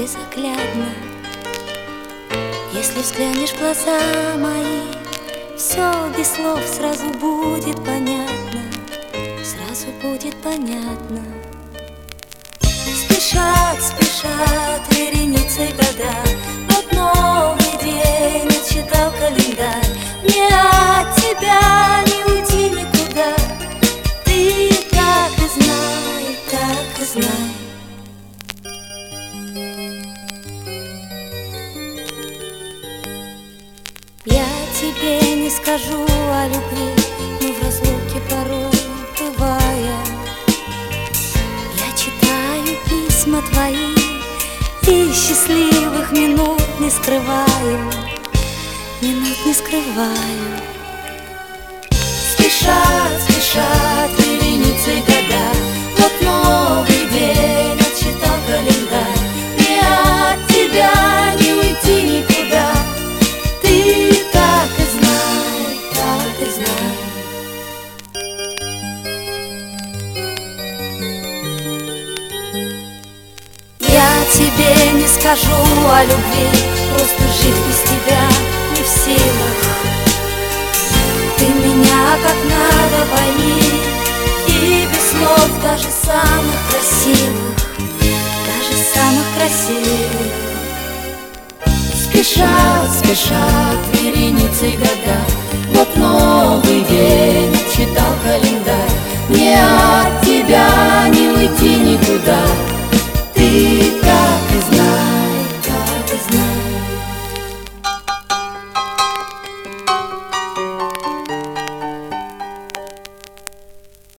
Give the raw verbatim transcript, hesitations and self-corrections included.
безоглядно. Если взглянешь в глаза мои, все без слов сразу будет понятно, сразу будет понятно. Спешат, спешат вереницей года, вот новый день отсчитал календарь. Мне от тебя не уйти никуда, ты так и знай, так и знай. Я тебе не скажу о любви, но в разлуке порой бывая, я читаю письма твои и счастливых минут не скрываю, минут не скрываю. Спешат, спешат вереницей года, вот новый день отсчитал календарь. Мне от тебя не уйти никуда, ты так и знай, так и знай. Я тебе не скажу о любви, просто жить без тебя не в силах. Ты меня как надо пойми, и без слов даже самых красивых, даже самых красивых. Спешат, спешат вереницей года, вот новый день отсчитал календарь. Мне от тебя не уйти никуда,